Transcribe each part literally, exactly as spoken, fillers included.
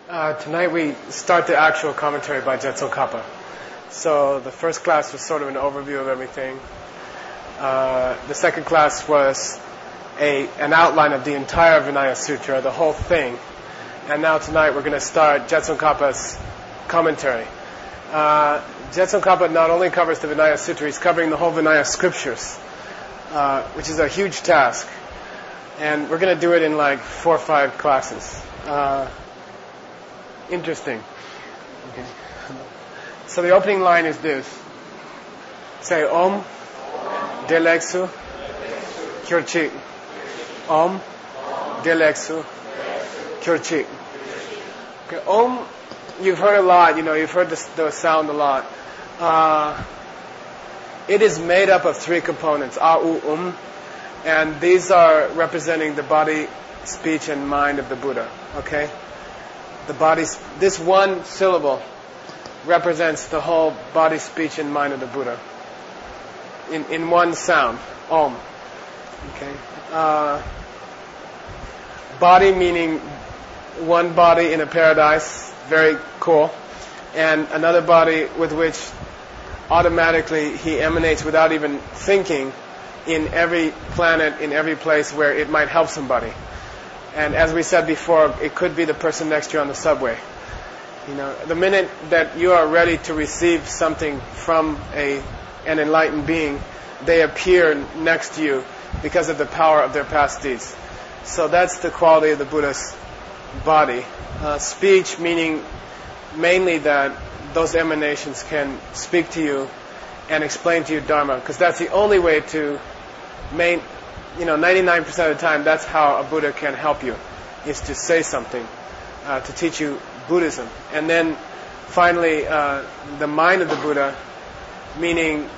Uh, tonight we start the actual commentary by Jetsun-Kappa. So the first class was sort of an overview of everything. Uh, the second class was a an outline of the entire Vinaya Sutra, the whole thing. And now tonight we're going to start Jetsun-Kappa's commentary. Uh, Jetsun-Kappa not only covers the Vinaya Sutra, he's covering the whole Vinaya scriptures, uh, which is a huge task. And we're going to do it in like four or five classes. Uh, Interesting. Okay. So the opening line is this. Say Om Deleksu Kyorchik. Om Deleksu Kyorchik. Okay. Om, you've heard a lot, you know, you've heard this, the sound a lot. Uh, it is made up of three components, A, U, Um, and these are representing the body, speech, and mind of the Buddha. Okay? The body, this one syllable represents the whole body, speech, and mind of the Buddha in in one sound, Om. Okay. Uh, body meaning one body in a paradise, very cool, and another body with which automatically he emanates without even thinking in every planet, in every place where it might help somebody. And as we said before, it could be the person next to you on the subway. You know, the minute that you are ready to receive something from a an enlightened being, they appear next to you because of the power of their past deeds. So that's the quality of the Buddha's body. Uh, speech meaning mainly that those emanations can speak to you and explain to you Dharma, because that's the only way to main. You know, ninety-nine percent of the time, that's how a Buddha can help you, is to say something, uh, to teach you Buddhism. And then, finally, uh, the mind of the Buddha, meaning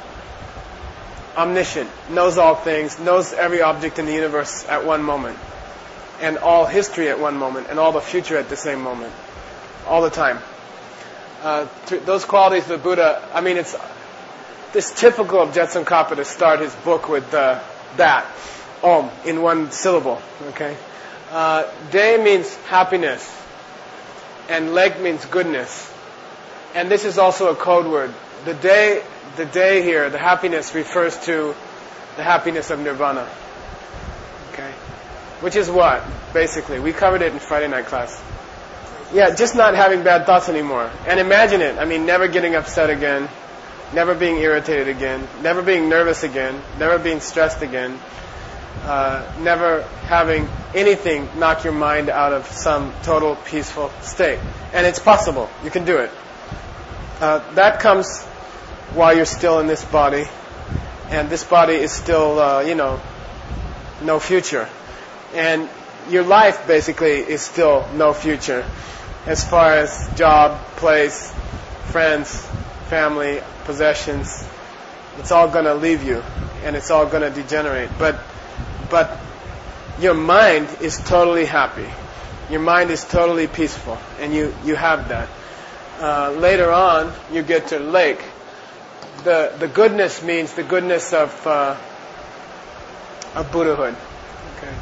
omniscient, knows all things, knows every object in the universe at one moment, and all history at one moment, and all the future at the same moment, all the time. Uh, th- those qualities of the Buddha, I mean, it's, it's typical of Jetsun-Kappa to start his book with uh, that. Om, in one syllable, okay? Uh, De means happiness, and Leg means goodness. And this is also a code word. The De, the De here, the happiness, refers to the happiness of Nirvana, okay? Which is what, basically? We covered it in Friday night class. Yeah, just not having bad thoughts anymore. And imagine it, I mean, never getting upset again, never being irritated again, never being nervous again, never being stressed again. Uh, never having anything knock your mind out of some total peaceful state. And it's possible. You can do it. Uh, that comes while you're still in this body. And this body is still, uh, you know, no future. And your life, basically, is still no future. As far as job, place, friends, family, possessions. It's all going to leave you. And it's all going to degenerate. But But your mind is totally happy. Your mind is totally peaceful, and you, you have that. Uh, later on, you get to lake. The the goodness means the goodness of uh, of Buddhahood. Okay.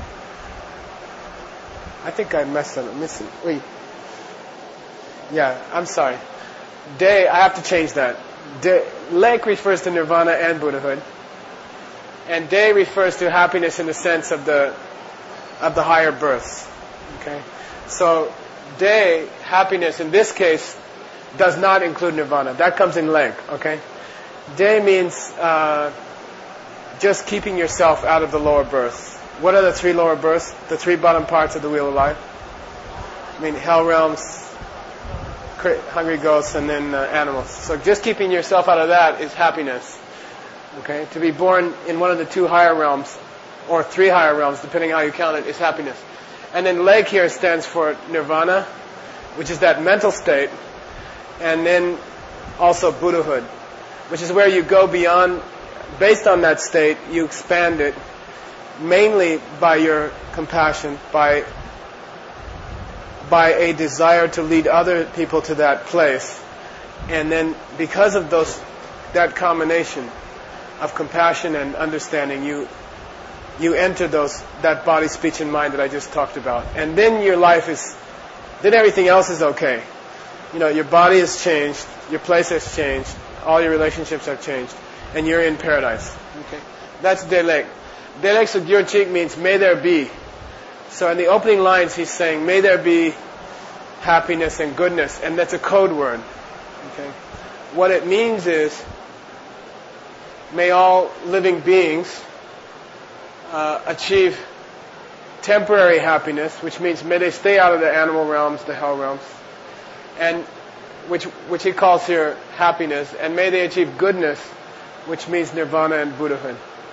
I think I messed up. Missing. Wait. Yeah, I'm sorry. De, I have to change that. De, lake refers to Nirvana and Buddhahood. And De refers to happiness in the sense of the of the higher births. Okay, so De, happiness in this case, does not include Nirvana. That comes in Leg. Okay, De means uh, just keeping yourself out of the lower births. What are the three lower births? The three bottom parts of the wheel of life. I mean, hell realms, hungry ghosts, and then uh, animals. So just keeping yourself out of that is happiness. Okay, to be born in one of the two higher realms, or three higher realms, depending how you count it, is happiness. And then Leg here stands for Nirvana, which is that mental state, and then also Buddhahood, which is where you go beyond, based on that state, you expand it, mainly by your compassion, by by a desire to lead other people to that place. And then because of those, that combination of compassion and understanding, you you enter those that body, speech, and mind that I just talked about. And then your life is then everything else is okay. You know, your body has changed, your place has changed, all your relationships have changed, and you're in paradise. Okay, that's Delek. Delek Sugyurchik means may there be. So in the opening lines, he's saying, may there be happiness and goodness, and that's a code word. Okay, what it means is, may all living beings uh, achieve temporary happiness, which means may they stay out of the animal realms, the hell realms, and which which he calls here happiness, and may they achieve goodness, which means nirvana and Buddhahood.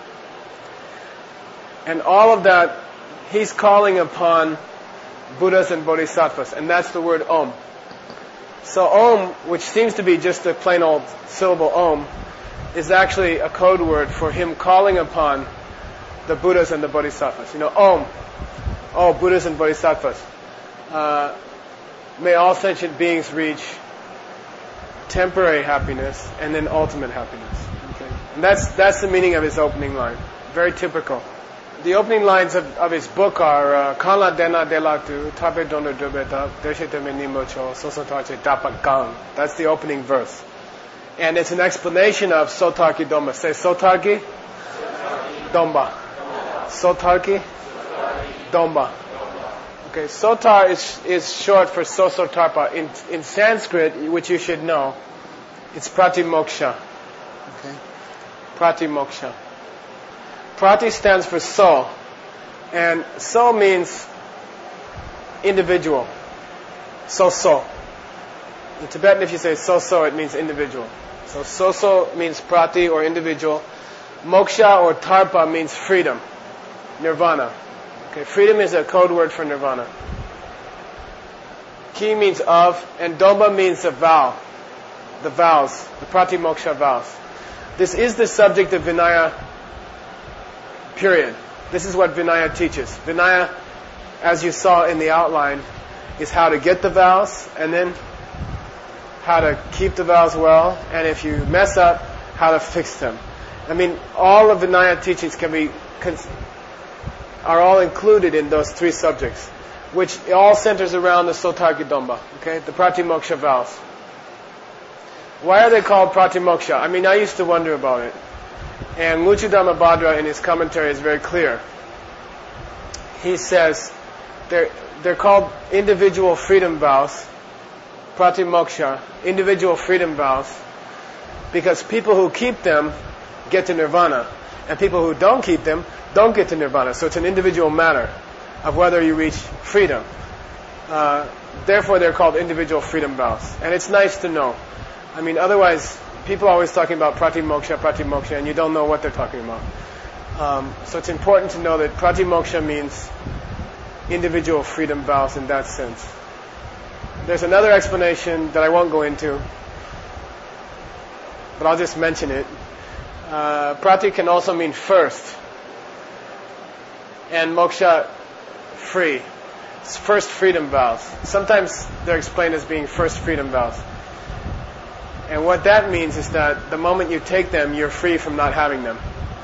And all of that, he's calling upon Buddhas and Bodhisattvas, and that's the word Om. So Om, which seems to be just a plain old syllable Om, is actually a code word for him calling upon the Buddhas and the Bodhisattvas. You know, Om, oh, Buddhas and Bodhisattvas. Uh, may all sentient beings reach temporary happiness and then ultimate happiness. Okay? And that's that's the meaning of his opening line. Very typical. The opening lines of, of his book are Kala Dena Delatu, Tabe Dono Dubeta, Deshitame Nimocho, Sosotache Dapagang. That's the opening verse. And it's an explanation of Sotarki Domba. Say Sotarki Domba. Sotarki Domba. Okay, Sotar is is short for Sosotarpa. In in Sanskrit, which you should know, it's Pratimoksha. Okay, Pratimoksha. Prati stands for so, and so means individual. So so. In Tibetan, if you say so so, it means individual. So so so means prati or individual. Moksha or tarpa means freedom, nirvana. Okay, freedom is a code word for nirvana. Ki means of, and domba means a vow, the vows, the pratimoksha vows. This is the subject of Vinaya. Period. This is what Vinaya teaches. Vinaya, as you saw in the outline, is how to get the vows, and then how to keep the vows well, and if you mess up, how to fix them. I mean, all of Vinaya teachings can be are all included in those three subjects, which all centers around the Sotarki Domba, okay, the Pratimoksha vows. Why are they called Pratimoksha? I mean, I used to wonder about it. And Muchudhamma Bhadra in his commentary is very clear. He says they're, they're called individual freedom vows, pratimoksha, individual freedom vows, because people who keep them get to nirvana, and people who don't keep them don't get to nirvana. So it's an individual matter of whether you reach freedom. Uh, therefore, they're called individual freedom vows. And it's nice to know. I mean, otherwise, people are always talking about pratimoksha, pratimoksha, and you don't know what they're talking about. Um, so it's important to know that pratimoksha means individual freedom vows in that sense. There's another explanation that I won't go into, but I'll just mention it. Uh, prati can also mean first, and moksha, free. It's first freedom vows. Sometimes they're explained as being first freedom vows. And what that means is that the moment you take them, you're free from not having them.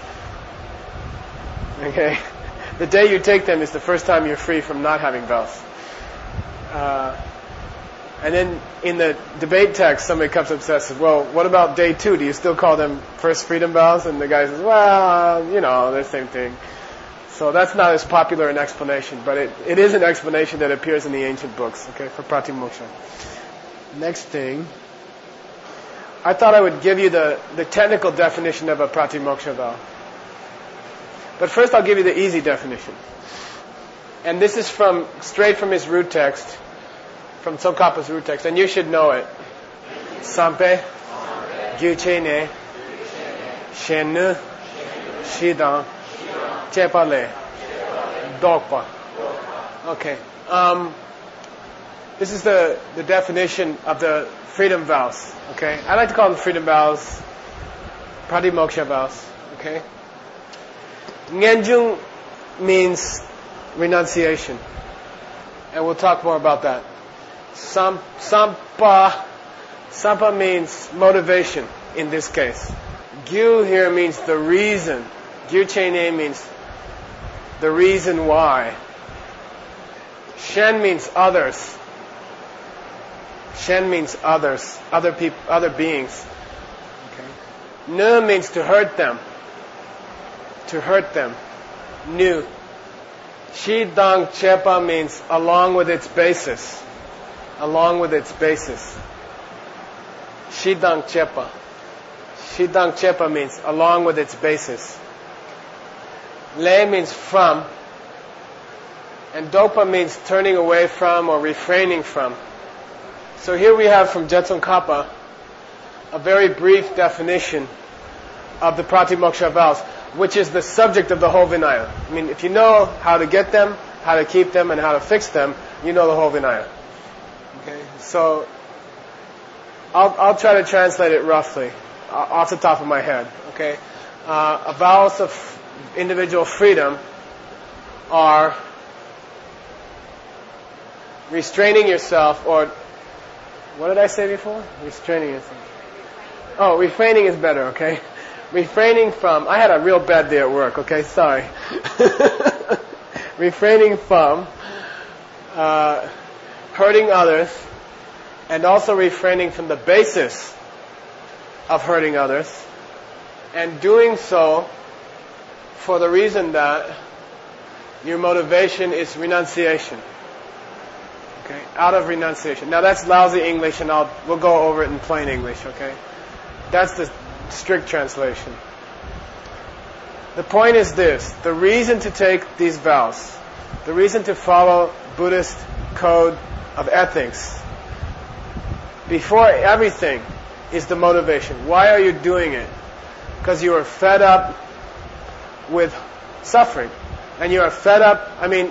Okay? The day you take them is the first time you're free from not having vows. Uh, and then in the debate text, somebody comes up and says, well, what about day two? Do you still call them first freedom vows? And the guy says, well, you know, they're the same thing. So that's not as popular an explanation, but it, it is an explanation that appears in the ancient books, okay, for pratimoksha. Next thing. I thought I would give you the, the technical definition of a pratimoksha vow. But first I'll give you the easy definition. And this is from straight from his root text, from Tsongkhapa's root text, and you should know it. Sampe, Gyuchene, Shennu, Shidan, Chepale, Dokpa. Okay. Um, this is the, the definition of the freedom vows. Okay? I like to call them freedom vows, pratimoksha vows. Okay? Ngenjung means renunciation. And we'll talk more about that. Sam, sampa, sampa means motivation in this case. Gyu here means the reason. Gyu chene means the reason why. Shen means others. Shen means others, other people, other beings. Okay. Ne means to hurt them. To hurt them. Nu. Shi Dang Chepa means along with its basis. Along with its basis. Shi Dang Chepa. Shi Dang Chepa means along with its basis. Le means from. And Dopa means turning away from or refraining from. So here we have from Jetsun Kappa a very brief definition of the Pratimoksha vows, which is the subject of the whole Vinaya. I mean, if you know how to get them, how to keep them, and how to fix them, you know the whole Vinaya. Okay, so I'll, I'll try to translate it roughly, uh, off the top of my head. Okay, uh, vows of individual freedom are restraining yourself, or what did I say before? Restraining yourself. Oh, refraining is better, okay? Refraining from, I had a real bad day at work, okay? Sorry. Refraining from uh, hurting others, and also refraining from the basis of hurting others, and doing so for the reason that your motivation is renunciation. Okay, out of renunciation. Now that's lousy English, and I'll we'll go over it in plain English. Okay, that's the strict translation. The point is this: the reason to take these vows, the reason to follow Buddhist code of ethics, before everything, is the motivation. Why are you doing it? Because you are fed up with suffering, and you are fed up. I mean.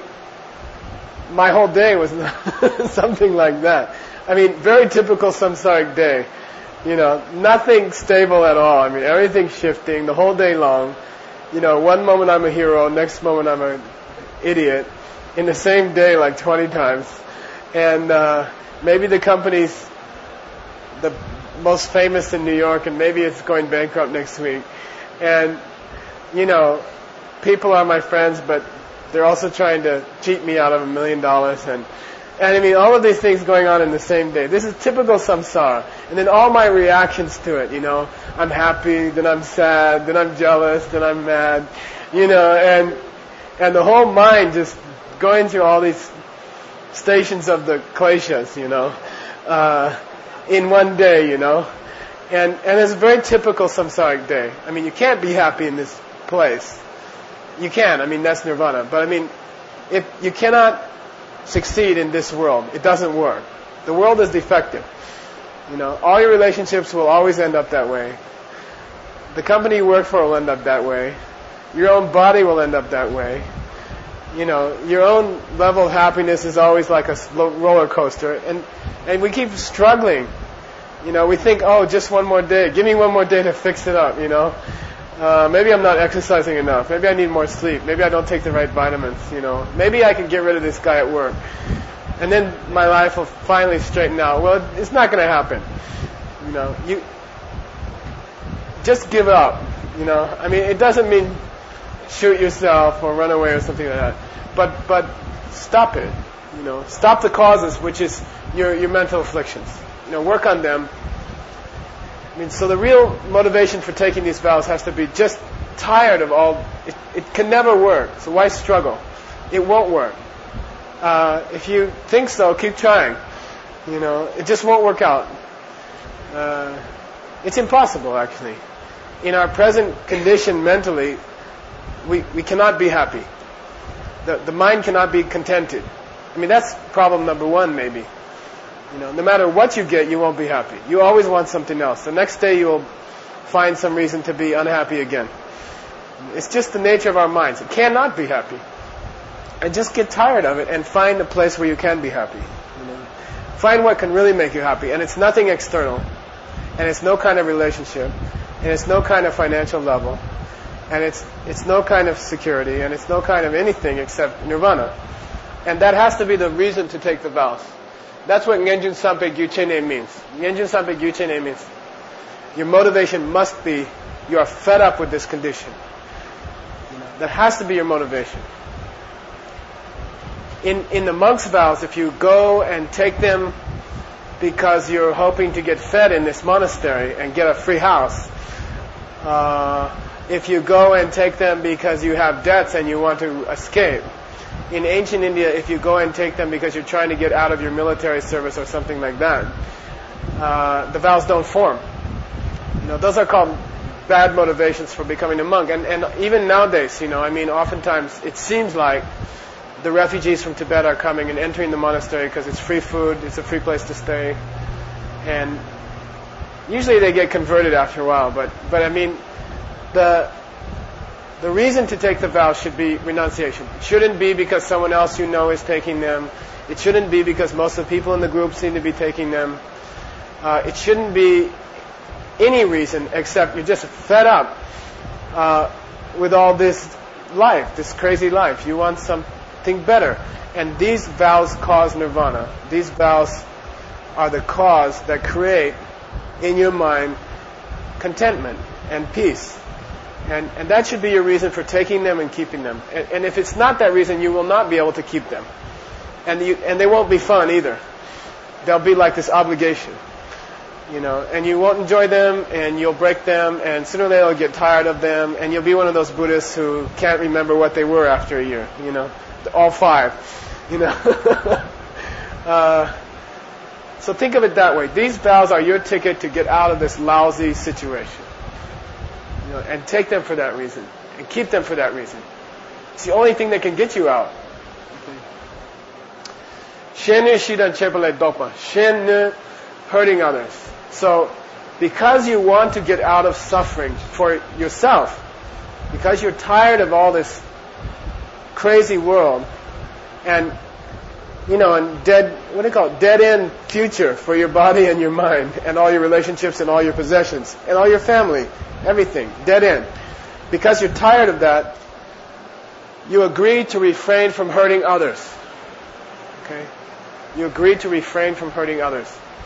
My whole day was something like that. I mean, very typical samsaric day. You know, nothing stable at all. I mean, everything's shifting the whole day long. You know, one moment I'm a hero, next moment I'm an idiot. In the same day, like twenty times. And uh, maybe the company's the most famous in New York, and maybe it's going bankrupt next week. And, you know, people are my friends, but they're also trying to cheat me out of a million dollars. And, and I mean, all of these things going on in the same day. This is typical samsara. And then all my reactions to it, you know. I'm happy, then I'm sad, then I'm jealous, then I'm mad. You know, and and the whole mind just going through all these stations of the kleshas, you know, uh, in one day, you know. And, and it's a very typical samsaric day. I mean, you can't be happy in this place. You can. I mean, that's nirvana. But I mean, if you cannot succeed in this world, it doesn't work. The world is defective. You know, all your relationships will always end up that way. The company you work for will end up that way. Your own body will end up that way. You know, your own level of happiness is always like a roller coaster, and and we keep struggling. You know, we think, oh, just one more day. Give me one more day to fix it up. You know. Uh, maybe I'm not exercising enough. Maybe I need more sleep. Maybe I don't take the right vitamins, you know. Maybe I can get rid of this guy at work. And then my life will finally straighten out. Well, it's not going to happen. You know, you just give up, you know. I mean, it doesn't mean shoot yourself or run away or something like that. But but stop it, you know. Stop the causes, which is your your mental afflictions. You know, work on them. I mean, so the real motivation for taking these vows has to be just tired of all. It, it can never work. So why struggle? It won't work. Uh, if you think so, keep trying. You know, it just won't work out. Uh, it's impossible, actually. In our present condition mentally, we we cannot be happy. The the mind cannot be contented. I mean, that's problem number one, maybe. You know, no matter what you get, you won't be happy. You always want something else. The next day you'll find some reason to be unhappy again. It's just the nature of our minds. It cannot be happy. And just get tired of it and find a place where you can be happy. You know? Find what can really make you happy. And it's nothing external. And it's no kind of relationship. And it's no kind of financial level. And it's it's no kind of security. And it's no kind of anything except nirvana. And that has to be the reason to take the vows. That's what Ngenjun Sampe Gyuchene means. Ngenjun Sampe Gyuchene means your motivation must be you are fed up with this condition. You know, that has to be your motivation. In in the monk's vows, if you go and take them because you're hoping to get fed in this monastery and get a free house. Uh, if you go and take them because you have debts and you want to escape. In ancient India, if you go and take them because you're trying to get out of your military service or something like that, uh, the vows don't form. You know, those are called bad motivations for becoming a monk. And, and even nowadays, you know, I mean, oftentimes it seems like the refugees from Tibet are coming and entering the monastery because it's free food, it's a free place to stay, and usually they get converted after a while. But but I mean, the the reason to take the vow should be renunciation. It shouldn't be because someone else you know is taking them. It shouldn't be because most of the people in the group seem to be taking them. Uh, it shouldn't be any reason except you're just fed up uh, with all this life, this crazy life. You want something better. And these vows cause nirvana. These vows are the cause that create in your mind contentment and peace. And, and that should be your reason for taking them and keeping them. And, and if it's not that reason, you will not be able to keep them. And, you, and they won't be fun either. They'll be like this obligation. You know, and you won't enjoy them, and you'll break them, and sooner or later you'll get tired of them, and you'll be one of those Buddhists who can't remember what they were after a year. You know, all five. You know. uh, so think of it that way. These vows are your ticket to get out of this lousy situation. You know, and take them for that reason, and keep them for that reason. It's the only thing that can get you out. Shen shidan chepale dopa. Shen hurting others. So, because you want to get out of suffering for yourself, because you're tired of all this crazy world, and you know, and dead, what do you call it, dead end future for your body and your mind, and all your relationships and all your possessions, and all your family, everything, dead end. Because you're tired of that, you agree to refrain from hurting others. Okay? You agree to refrain from hurting others.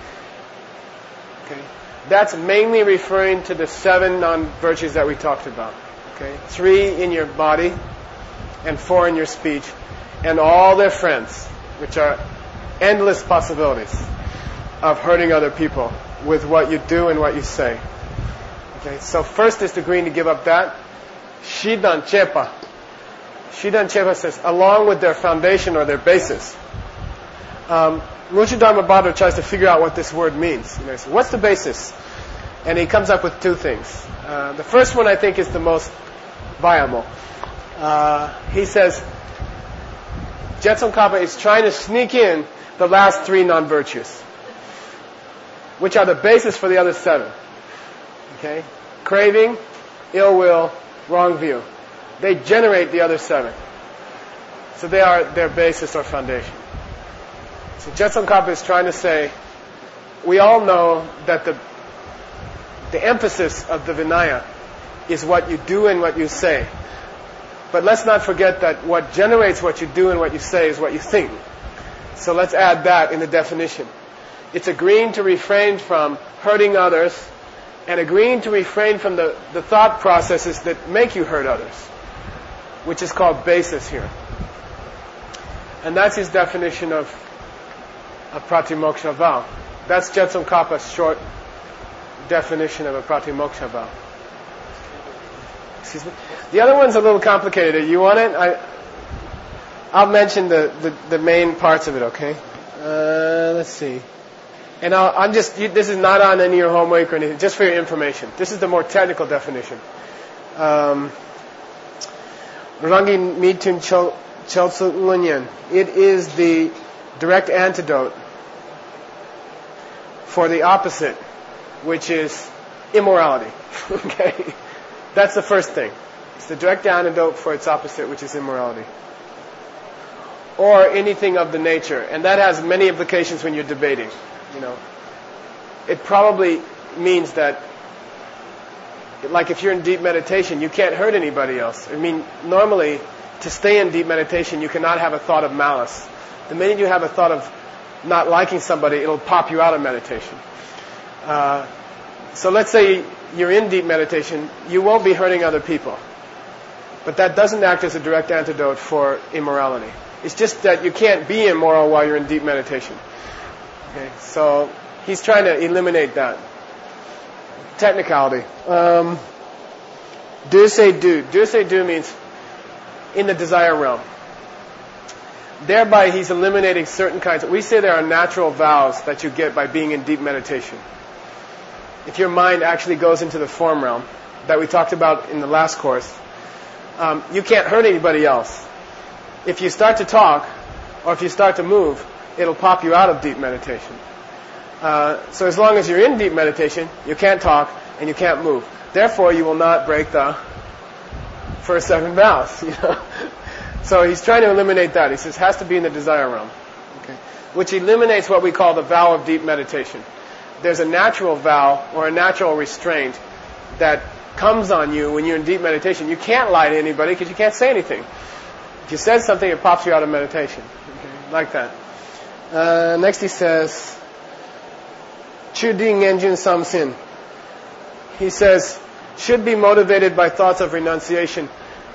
Okay? That's mainly referring to the seven non-virtues that we talked about. Okay? Three in your body, and four in your speech, and all their friends, which are endless possibilities of hurting other people with what you do and what you say. Okay? So first is agreeing to give up that. Shidan Chepa. Shidan Chepa says, along with their foundation or their basis. Um, Lucha Dharma Bhadra tries to figure out what this word means. You know, so what's the basis? And he comes up with two things. Uh, the first one I think is the most viable. Uh, he says, Jetsun is trying to sneak in the last three non-virtues, which are the basis for the other seven. Okay? Craving, ill will, wrong view. They generate the other seven. So they are their basis or foundation. So Jetsun Kappa is trying to say, we all know that the the emphasis of the Vinaya is what you do and what you say. But let's not forget that what generates what you do and what you say is what you think. So let's add that in the definition. It's agreeing to refrain from hurting others and agreeing to refrain from the, the thought processes that make you hurt others, which is called basis here. And that's his definition of a pratimoksha vow. That's Jetsun Kappa's short definition of a pratimoksha vow. Excuse me. The other one's a little complicated. You want it? I, I'll mention the, the, the main parts of it, okay? Uh, let's see. And I'll, I'm just, you, this is not on any of your homework or anything, just for your information. This is the more technical definition. Um, Rangi Mitun Cheltsu Lunyan. It is the direct antidote for the opposite, which is immorality. Okay? That's the first thing. It's the direct antidote for its opposite, which is immorality. Or anything of the nature. And that has many implications when you're debating. You know, it probably means that, like if you're in deep meditation, you can't hurt anybody else. I mean, normally, to stay in deep meditation, you cannot have a thought of malice. The minute you have a thought of not liking somebody, it'll pop you out of meditation. Uh, so let's say you're in deep meditation, you won't be hurting other people. But that doesn't act as a direct antidote for immorality. It's just that you can't be immoral while you're in deep meditation. Okay, so he's trying to eliminate that. Technicality. Um, do say do. Do say do means in the desire realm. Thereby he's eliminating certain kinds of, we say there are natural vows that you get by being in deep meditation. If your mind actually goes into the form realm that we talked about in the last course, um, you can't hurt anybody else. If you start to talk or if you start to move, it'll pop you out of deep meditation. Uh, so as long as you're in deep meditation, you can't talk and you can't move. Therefore, you will not break the first seven vows. You know? So he's trying to eliminate that. He says it has to be in the desire realm, okay? Which eliminates what we call the vow of deep meditation. There's a natural vow or a natural restraint that comes on you when you're in deep meditation. You can't lie to anybody because you can't say anything. If you said something, it pops you out of meditation. Okay? Like that. Uh, next he says, Chu Di Ngenjun Sam Sin. He says, should be motivated by thoughts of renunciation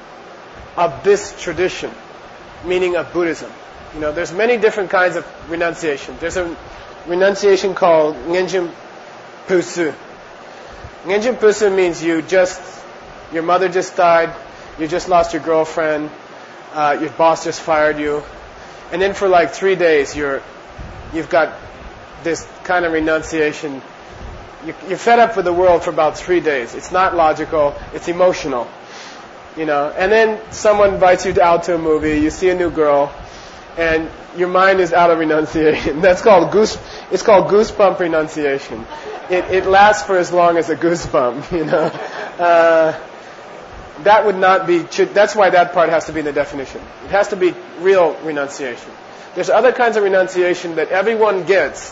of this tradition, meaning of Buddhism. You know, there's many different kinds of renunciation. There's a renunciation called Ngenjin Pusu. Ngenjin Pusu means you just, your mother just died, you just lost your girlfriend, uh, your boss just fired you, and then for like three days you're, you've got this kind of renunciation. You, you're fed up with the world for about three days. It's not logical, it's emotional. You know, and then someone invites you out to a movie, you see a new girl, and your mind is out of renunciation. That's called goose, it's called goosebump renunciation. It, it lasts for as long as a goosebump, you know. Uh, that would not be, that's why that part has to be in the definition. It has to be real renunciation. There's other kinds of renunciation that everyone gets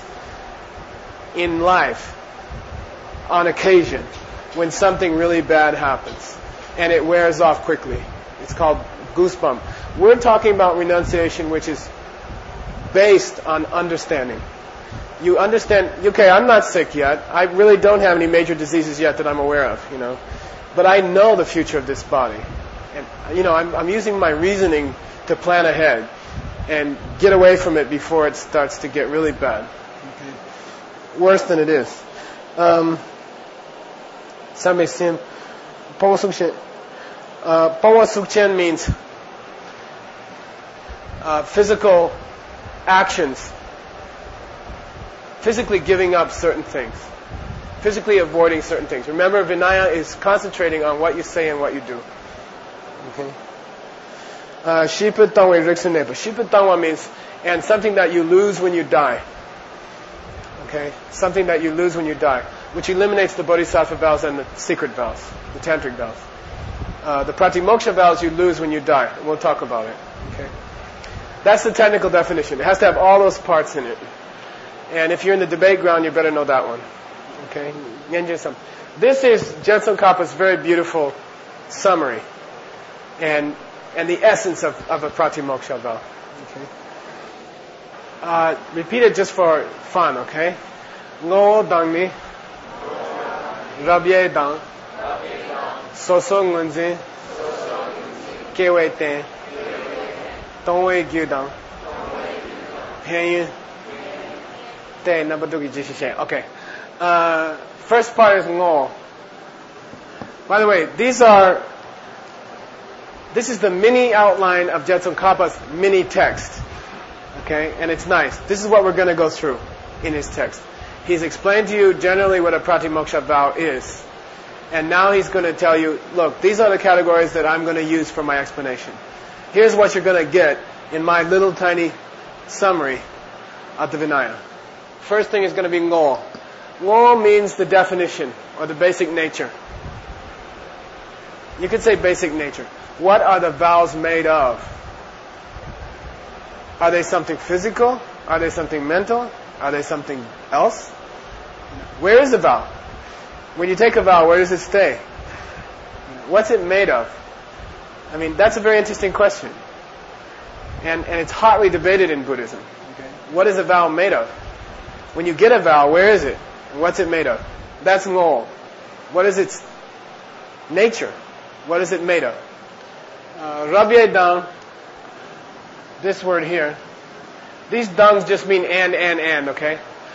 in life on occasion when something really bad happens. And it wears off quickly. It's called goosebump. We're talking about renunciation which is based on understanding. You understand, okay, I'm not sick yet. I really don't have any major diseases yet that I'm aware of, you know. But I know the future of this body. And, you know, I'm, I'm using my reasoning to plan ahead and get away from it before it starts to get really bad. Okay. Worse than it is. Um, Sambe Sim. Uh, Pawa Sukchen means uh, physical actions, physically giving up certain things, physically avoiding certain things. Remember, Vinaya is concentrating on what you say and what you do. Okay. Shipa Tangwa Riksunepa. Shipa Tangwa means, and something that you lose when you die. Okay, something that you lose when you die, which eliminates the bodhisattva vows and the secret vows, the tantric vows. Uh, the pratimoksha vows you lose when you die. We'll talk about it. Okay, that's the technical definition. It has to have all those parts in it. And if you're in the debate ground, you better know that one. Okay, this is Jetsun Kappa's very beautiful summary and and the essence of, of a pratimoksha vow. Okay. Uh, repeat it just for fun, okay? Ngo dang ni rabye dang soso ngunzi kewe ten tongwe gyu dang penyin te nabadugi jishishen. Okay. Uh, first part is ngo. By the way, these are this is the mini outline of Jetsun Kappa's mini text. Okay, and it's nice. This is what we're going to go through in his text. He's explained to you generally what a pratimoksha vow is. And now he's going to tell you, look, these are the categories that I'm going to use for my explanation. Here's what you're going to get in my little tiny summary of the Vinaya. First thing is going to be ngo. Ngo means the definition or the basic nature. You could say basic nature. What are the vows made of? Are they something physical? Are they something mental? Are they something else? Where is the vow? When you take a vow, where does it stay? What's it made of? I mean, that's a very interesting question. And and it's hotly debated in Buddhism. Okay. What is a vow made of? When you get a vow, where is it? And what's it made of? That's ngo. What is its nature? What is it made of? Rabye dang. This word here. These dangs just mean and, and, and, okay?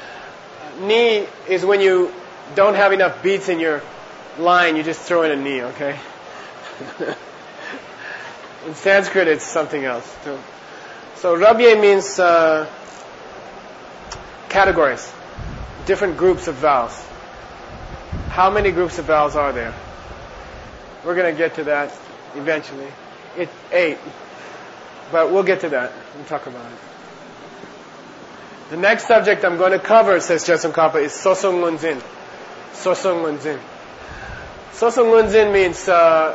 Ni is when you don't have enough beats in your line, you just throw in a ni, okay? In Sanskrit, it's something else too. So rabye means uh, categories, different groups of vowels. How many groups of vowels are there? We're going to get to that eventually. It's eight, but we'll get to that. We'll talk about it. The next subject I'm going to cover, says Jetsun Kappa, is Sosung Lunzin. Sosung Lunzin. Sosung Lunzin means, uh,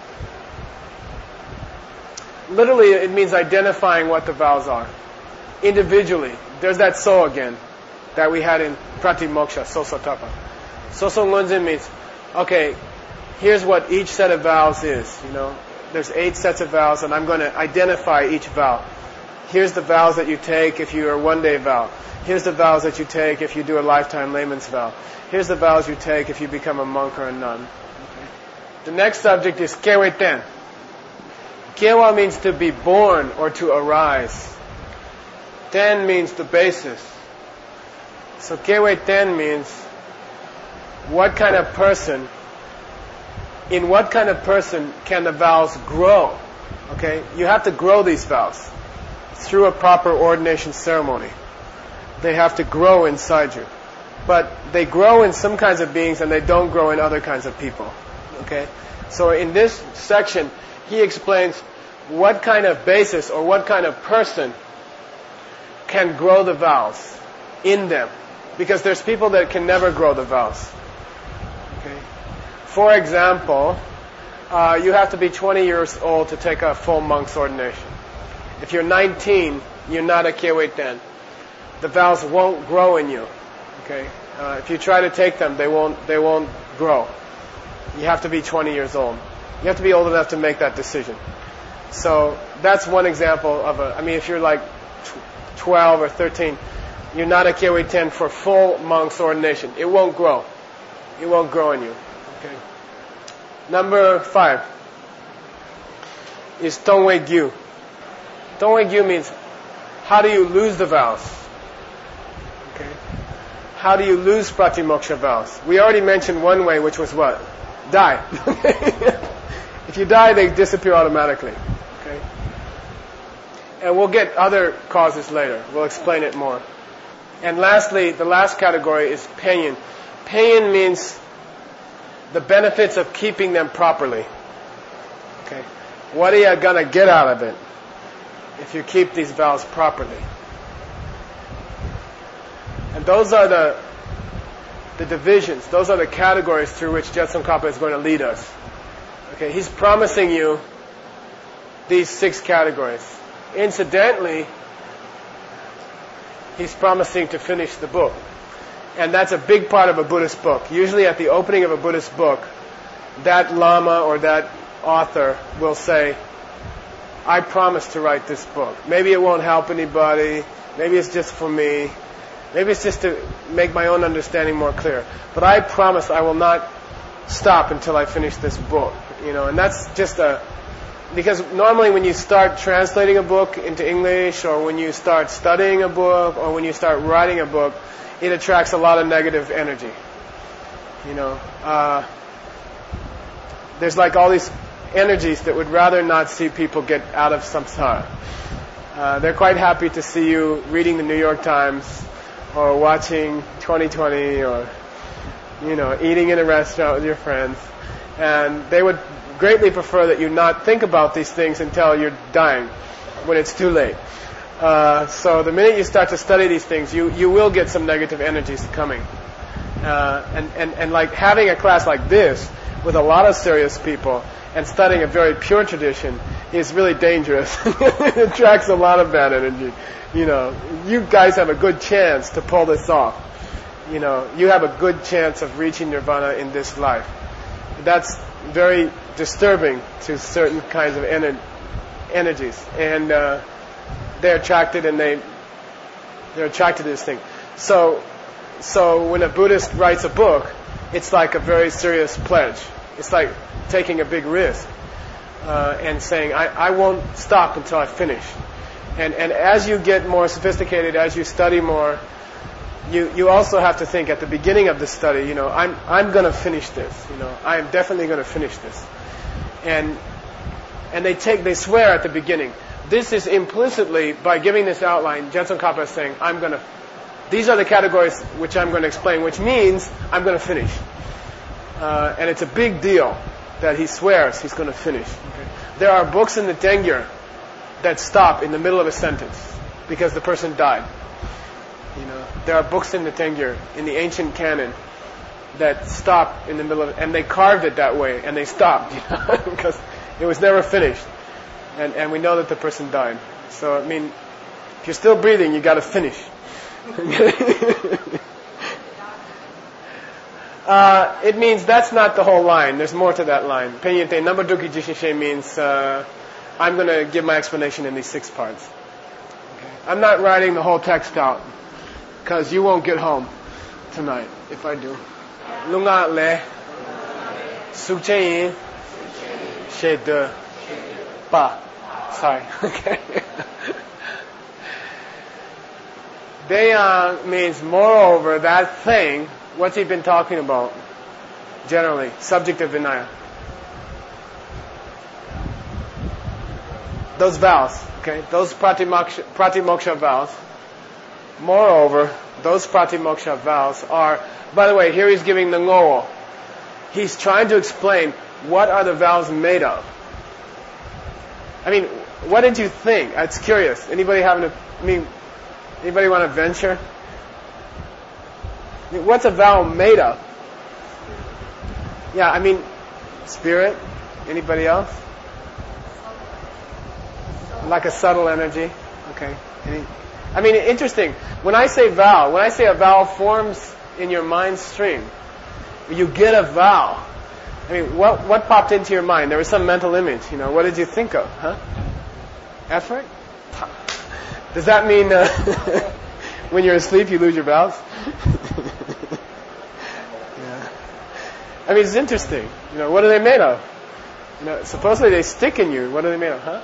literally it means identifying what the vowels are. Individually. There's that so again that we had in Pratimoksha, Sosotapa. Sosung Lunzin means, okay, here's what each set of vowels is, you know. There's eight sets of vowels and I'm going to identify each vowel. Here's the vowels that you take if you are a one-day vow. Here's the vowels that you take if you do a lifetime layman's vow. Here's the vowels you take if you become a monk or a nun. Okay. The next subject is kewe ten. Kewa means to be born or to arise. Ten means the basis. So kewe ten means what kind of person, in what kind of person can the vowels grow? Okay, you have to grow these vowels through a proper ordination ceremony. They have to grow inside you. But they grow in some kinds of beings and they don't grow in other kinds of people. Okay? So in this section, he explains what kind of basis or what kind of person can grow the vowels in them. Because there's people that can never grow the vowels. Okay? For example, uh, you have to be twenty years old to take a full monk's ordination. If you're nineteen, you're not a kewe ten. The vowels won't grow in you. Okay, uh, if you try to take them, they won't. They won't grow. You have to be twenty years old. You have to be old enough to make that decision. So that's one example of a. I mean, if you're like twelve or thirteen, you're not a kewe ten for full monk's ordination. It won't grow. It won't grow in you. Okay. Number five is tongwe gyu. Tongwe gyu means how do you lose the vowels? Okay. How do you lose pratimoksha vowels? We already mentioned one way, which was what? Die. If you die, they disappear automatically. Okay. And we'll get other causes later. We'll explain it more. And lastly, the last category is penyin. Penyin means the benefits of keeping them properly. Okay. What are you gonna get out of it if you keep these vowels properly? And those are the the divisions, those are the categories through which Jetsun Kappa is going to lead us. Okay, he's promising you these six categories. Incidentally, he's promising to finish the book. And that's a big part of a Buddhist book. Usually at the opening of a Buddhist book, that Lama or that author will say, I promise to write this book. Maybe it won't help anybody. Maybe it's just for me. Maybe it's just to make my own understanding more clear. But I promise I will not stop until I finish this book. You know, and that's just a... Because normally when you start translating a book into English, or when you start studying a book, or when you start writing a book, it attracts a lot of negative energy. You know, uh, there's like all these energies that would rather not see people get out of samsara. Uh, they're quite happy to see you reading the New York Times, or watching twenty twenty, or, you know, eating in a restaurant with your friends. And they would greatly prefer that you not think about these things until you're dying, when it's too late. Uh, so the minute you start to study these things, you, you will get some negative energies coming. Uh, and, and, and like having a class like this, with a lot of serious people, and studying a very pure tradition, is really dangerous. It attracts a lot of bad energy. You know, you guys have a good chance to pull this off. You know, you have a good chance of reaching nirvana in this life. That's very disturbing to certain kinds of ener- energies, and uh, they're attracted, and they they're attracted to this thing. So, so when a Buddhist writes a book, it's like a very serious pledge. It's like taking a big risk uh, and saying, I, I won't stop until I finish. And and as you get more sophisticated, as you study more, you, you also have to think at the beginning of the study, you know, I'm, I'm going to finish this. You know, I am definitely going to finish this. And, and they take, they swear at the beginning. This is implicitly, by giving this outline, Jetsun Kappa is saying, I'm going to, these are the categories which I'm going to explain, which means I'm going to finish. Uh, and it's a big deal that he swears he's going to finish. Okay. There are books in the Tengyur that stop in the middle of a sentence because the person died. You know, there are books in the Tengyur, in the ancient canon, that stop in the middle of, and they carved it that way, and they stopped, you know, because it was never finished, and and we know that the person died. So I mean, if you're still breathing, you got to finish. uh, it means that's not the whole line. There's more to that line. Penyente Nambaduki Jishishe means uh, I'm going to give my explanation in these six parts. Okay. I'm not writing the whole text out, because you won't get home tonight if I do. Lunga le sukcheyin she de ba. Sorry. Okay. Deyang means moreover, that thing. What's he been talking about? Generally, subject of Vinaya. Those vows, okay? Those pratimoksha, pratimoksha vows. Moreover, those pratimoksha vows are, by the way, here he's giving the ngo. He's trying to explain what are the vows made of. I mean, what did you think? It's curious. Anybody having a, I mean, anybody want to venture? I mean, what's a vow made of? Yeah, I mean, spirit. Anybody else? Like a subtle energy. Okay. Any? I mean, interesting. When I say vow, when I say a vow forms in your mind stream, you get a vow. I mean, what what popped into your mind? There was some mental image, you know. What did you think of? Huh? Effort? Does that mean uh, when you're asleep you lose your vows? Yeah. I mean, it's interesting. You know, what are they made of? You know, supposedly they stick in you. What are they made of? Huh?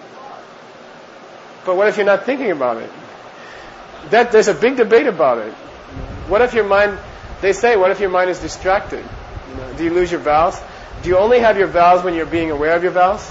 But what if you're not thinking about it? That there's a big debate about it. What if your mind? They say, what if your mind is distracted? You know, do you lose your vows? Do you only have your vows when you're being aware of your vows?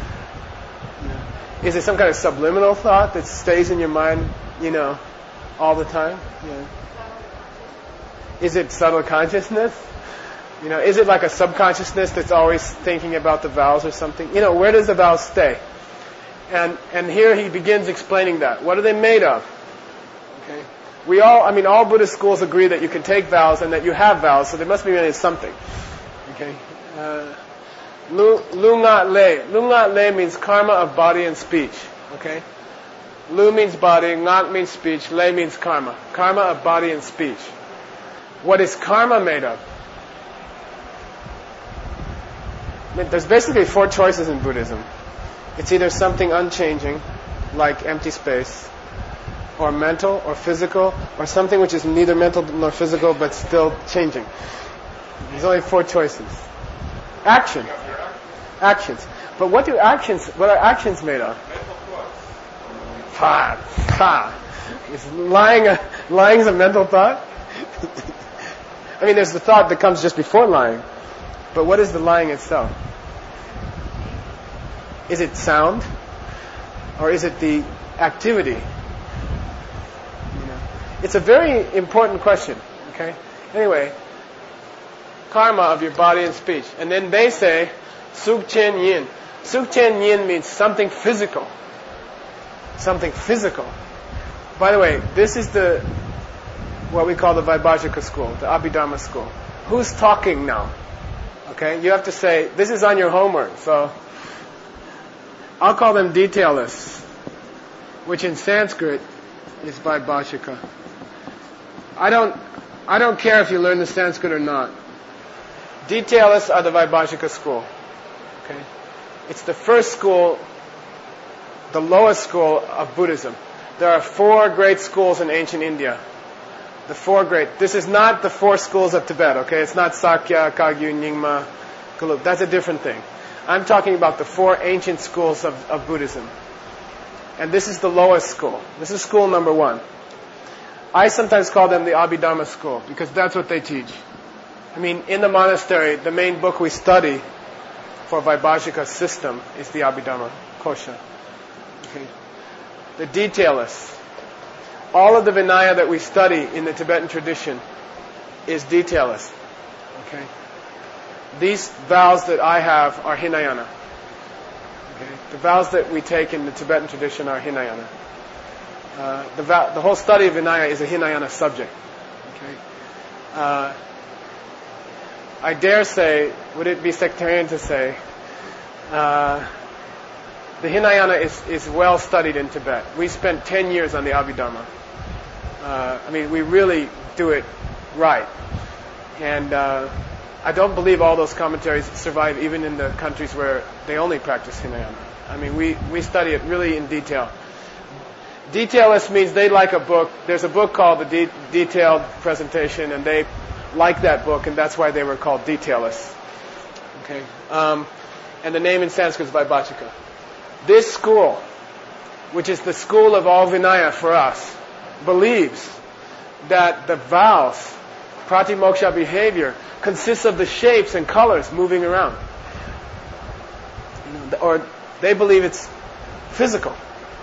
Is it some kind of subliminal thought that stays in your mind, you know, all the time? Yeah. Is it subtle consciousness? You know, is it like a subconsciousness that's always thinking about the vows or something? You know, where does the vows stay? And and here he begins explaining that. What are they made of? Okay. We all, I mean, all Buddhist schools agree that you can take vows and that you have vows, so they must be made of something. Okay. Uh, Lu ngat le. Lu ngat le means karma of body and speech. Okay? Lu means body, ngat means speech, le means karma. Karma of body and speech. What is karma made of? I mean, there's basically four choices in Buddhism. It's either something unchanging, like empty space, or mental, or physical, or something which is neither mental nor physical, but still changing. There's only four choices. Action. Actions. But what do actions, what are actions made of? Ha, ha. Is lying a, lying is a mental thought? I mean, there's the thought that comes just before lying. But what is the lying itself? Is it sound? Or is it the activity? You know, it's a very important question. Okay? Anyway, karma of your body and speech. And then they say, Sukchen yin. Sukchen yin means something physical. Something physical. By the way, this is the what we call the Vaibhashika school, the Abhidharma school. Who's talking now? Okay, you have to say, this is on your homework, so I'll call them detailists, which in Sanskrit is Vaibhashika. I don't I don't care if you learn the Sanskrit or not. Detailists are the Vaibhashika school. Okay? It's the first school, the lowest school of Buddhism. There are four great schools in ancient India. The four great. This is not the four schools of Tibet, okay? It's not Sakya, Kagyu, Nyingma, Gelug. That's a different thing. I'm talking about the four ancient schools of, of Buddhism. And this is the lowest school. This is school number one. I sometimes call them the Abhidharma school because that's what they teach. I mean, in the monastery, the main book we study for Vaibhashika system is the Abhidharma Kosha. Okay. The detailists. All of the Vinaya that we study in the Tibetan tradition is detailist. Okay. These vows that I have are Hinayana. Okay. The vows that we take in the Tibetan tradition are Hinayana. Uh, the, vow, the whole study of Vinaya is a Hinayana subject. Okay. Uh, I dare say, would it be sectarian to say, uh, the Hinayana is, is well studied in Tibet. We spent ten years on the Abhidharma. Uh, I mean, we really do it right. And uh, I don't believe all those commentaries survive even in the countries where they only practice Hinayana. I mean, we, we study it really in detail. Detailist means they like a book. There's a book called The De- Detailed Presentation, and they like that book, and that's why they were called detailists. Okay, um, and the name in Sanskrit is Vaibhashika. This school, which is the school of all Vinaya for us, believes that the vows, pratimoksha behavior, consists of the shapes and colors moving around. You know, or they believe it's physical.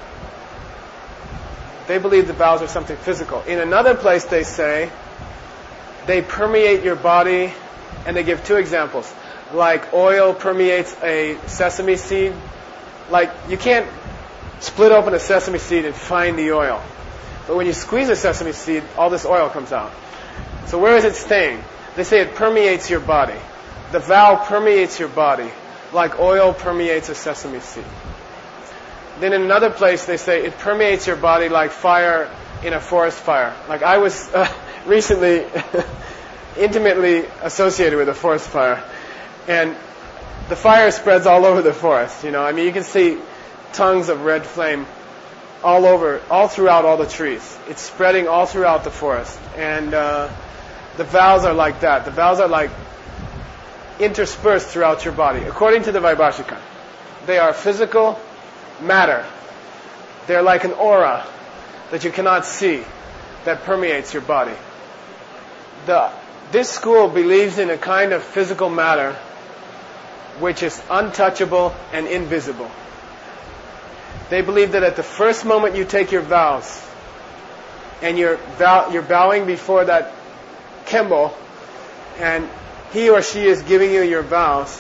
They believe the vows are something physical. In another place they say they permeate your body, and they give two examples. Like oil permeates a sesame seed. Like you can't split open a sesame seed and find the oil. But when you squeeze a sesame seed, all this oil comes out. So where is it staying? They say it permeates your body. The vow permeates your body like oil permeates a sesame seed. Then in another place they say it permeates your body like fire in a forest fire. Like I was uh, recently intimately associated with a forest fire, and the fire spreads all over the forest. You know, I mean, you can see tongues of red flame all over, all throughout all the trees. It's spreading all throughout the forest, and uh, the vows are like that. The vows are like interspersed throughout your body, according to the Vaibhashika. They are physical matter. They're like an aura that you cannot see that permeates your body. The, this school believes in a kind of physical matter which is untouchable and invisible. They believe that at the first moment you take your vows and you're, bow, you're bowing before that Kembo and he or she is giving you your vows,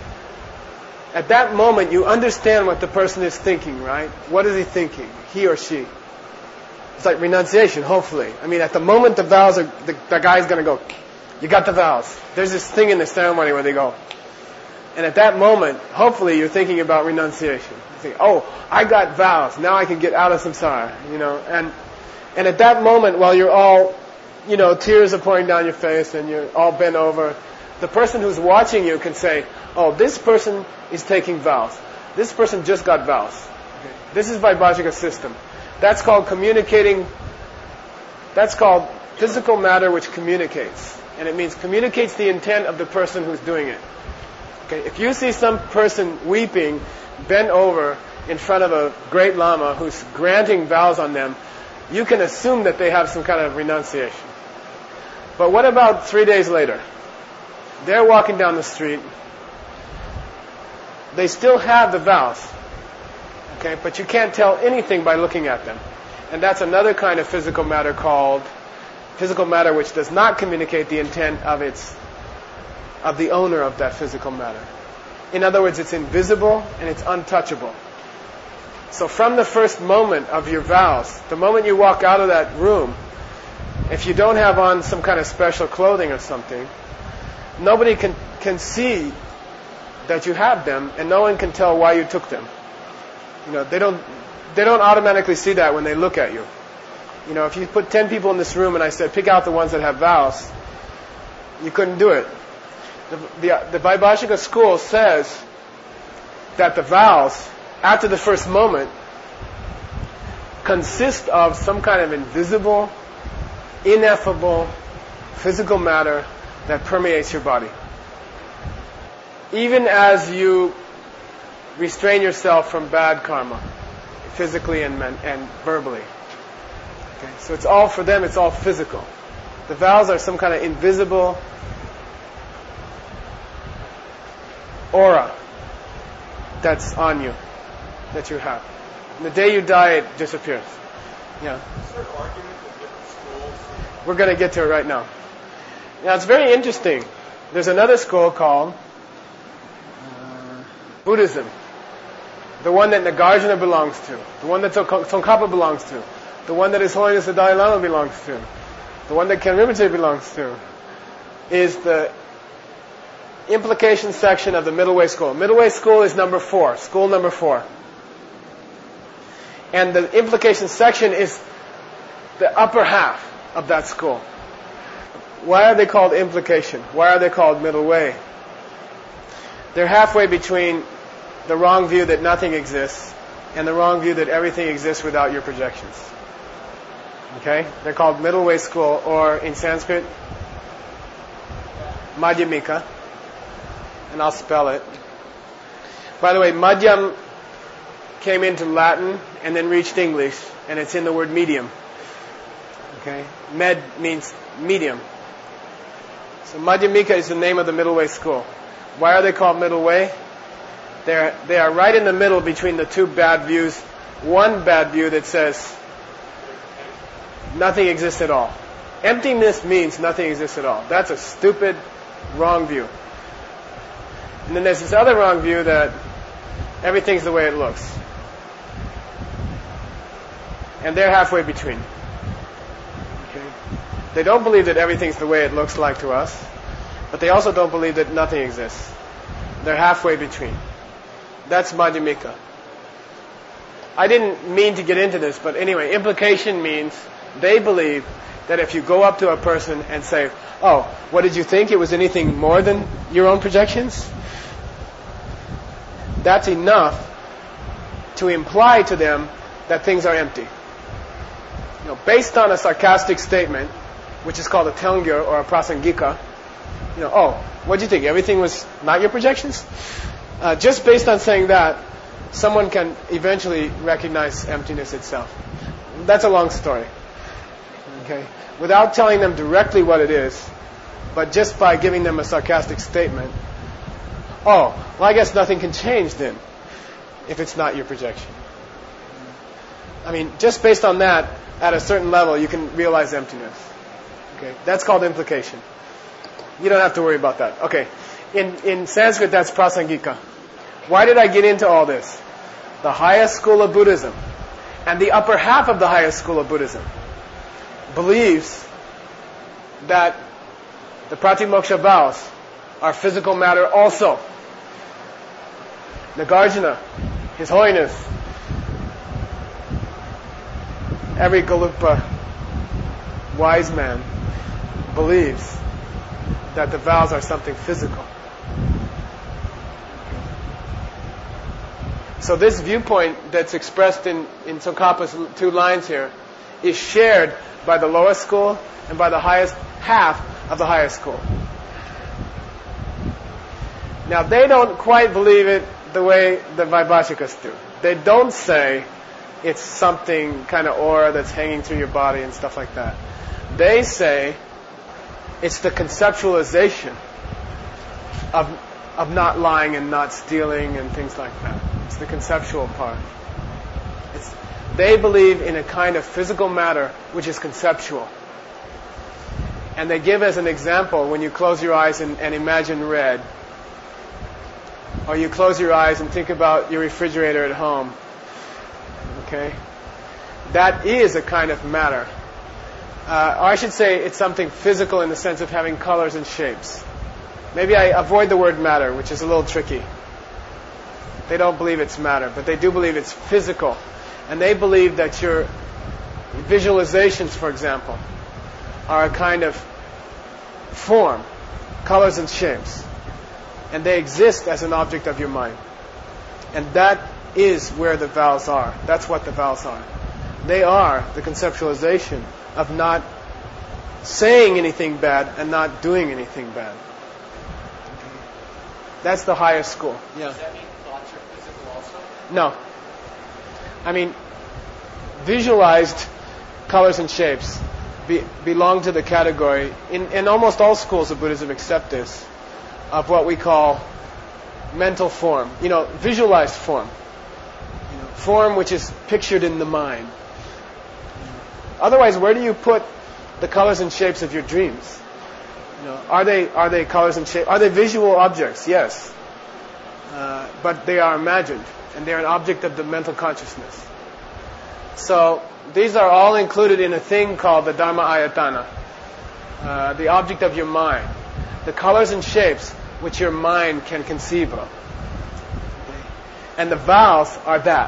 at that moment, you understand what the person is thinking, right? What is he thinking? He or she. It's like renunciation, hopefully. I mean, at the moment the vows are, the, the guy's going to go, you got the vows. There's this thing in the ceremony where they go. And at that moment, hopefully you're thinking about renunciation. You think, oh, I got vows. Now I can get out of samsara, you know. And, and at that moment, while you're all, you know, tears are pouring down your face and you're all bent over, the person who's watching you can say, oh, this person is taking vows. This person just got vows. Okay. This is Vaibhashika system. That's called communicating. That's called physical matter which communicates. And it means communicates the intent of the person who's doing it. Okay. If you see some person weeping, bent over in front of a great Lama who's granting vows on them, you can assume that they have some kind of renunciation. But what about three days later? They're walking down the street. They still have the vows. Okay, but you can't tell anything by looking at them. And that's another kind of physical matter called physical matter which does not communicate the intent of its of the owner of that physical matter. In other words, it's invisible and it's untouchable. So from the first moment of your vows, the moment you walk out of that room, if you don't have on some kind of special clothing or something, nobody can, can see that you have them, and no one can tell why you took them. You know, they don't they don't automatically see that when they look at you. You know, if you put ten people in this room and I said, pick out the ones that have vows, you couldn't do it. The, the, the Vaibhashika school says that the vows, after the first moment, consist of some kind of invisible, ineffable, physical matter that permeates your body. Even as you restrain yourself from bad karma, physically and, and verbally. Okay, so it's all, for them, it's all physical. The vowels are some kind of invisible aura that's on you, that you have. And the day you die, it disappears. Yeah. Is there an argument with different schools? We're going to get to it right now. Now, it's very interesting. There's another school called uh, Buddhism. The one that Nagarjuna belongs to. The one that Tsongkhapa belongs to. The one that His Holiness the Dalai Lama belongs to. The one that Ken Rinpoche belongs to. Is the implication section of the Middle Way School. Middle Way School is number four. School number four. And the implication section is the upper half of that school. Why are they called implication? Why are they called middle way? They're halfway between the wrong view that nothing exists and the wrong view that everything exists without your projections. Okay? They're called middle way school, or in Sanskrit, Madhyamika. And I'll spell it. By the way, Madhyam came into Latin and then reached English, and it's in the word medium. Okay? Med means medium. So Madhyamika is the name of the middle way school. Why are they called middle way? They're, they are right in the middle between the two bad views. One bad view that says nothing exists at all. Emptiness means nothing exists at all. That's a stupid, wrong view. And then there's this other wrong view that everything's the way it looks. And they're halfway between. Okay? They don't believe that everything's the way it looks like to us, but they also don't believe that nothing exists. They're halfway between. That's Madhyamika. I didn't mean to get into this, but anyway, implication means they believe that if you go up to a person and say, "Oh, what did you think? It was anything more than your own projections?" That's enough to imply to them that things are empty. You know, based on a sarcastic statement, which is called a Tengyur or a Prasangika, you know, "Oh, what did you think? Everything was not your projections?" Uh, just based on saying that, someone can eventually recognize emptiness itself. That's a long story. Okay? Without telling them directly what it is, but just by giving them a sarcastic statement, "Oh, well, I guess nothing can change then, if it's not your projection." I mean, just based on that, at a certain level, you can realize emptiness. Okay? That's called implication. You don't have to worry about that. Okay. In, in Sanskrit, that's Prasangika. Why did I get into all this? The highest school of Buddhism and the upper half of the highest school of Buddhism believes that the Pratimoksha vows are physical matter also. Nagarjuna, His Holiness, every Galupa wise man believes that the vows are something physical. So this viewpoint that's expressed in, in Tsongkhapa's two lines here is shared by the lowest school and by the highest half of the highest school. Now, they don't quite believe it the way the Vaibhashikas do. They don't say it's something kind of aura that's hanging through your body and stuff like that. They say it's the conceptualization of, of not lying and not stealing and things like that. It's the conceptual part. It's, they believe in a kind of physical matter which is conceptual. And they give as an example, when you close your eyes and, and imagine red, or you close your eyes and think about your refrigerator at home, okay? That is a kind of matter. Uh, or I should say it's something physical in the sense of having colors and shapes. Maybe I avoid the word matter, which is a little tricky. They don't believe it's matter, but they do believe it's physical. And they believe that your visualizations, for example, are a kind of form, colors and shapes. And they exist as an object of your mind. And that is where the vows are. That's what the vows are. They are the conceptualization of not saying anything bad and not doing anything bad. That's the highest school. Yeah. Does that mean thoughts are physical also? No. I mean, visualized colors and shapes be, belong to the category, in, in almost all schools of Buddhism accept this, of what we call mental form, you know, visualized form. You know, form which is pictured in the mind. Otherwise, where do you put the colors and shapes of your dreams? You know, are they are they colors and shapes? Are they visual objects? Yes. Uh, but they are imagined, and they're an object of the mental consciousness. So these are all included in a thing called the Dharma Ayatana, uh, the object of your mind, the colors and shapes which your mind can conceive of. Okay. And the vows are that.